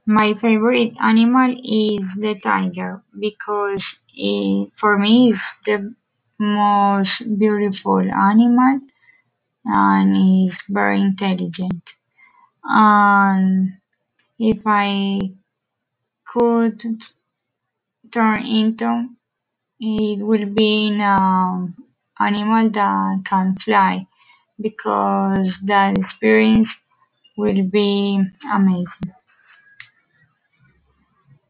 My favorite animal is the tiger because for me it's the most beautiful animal and is very intelligent. And if I could turn into, it will be an animal that can fly because that experience will be amazing.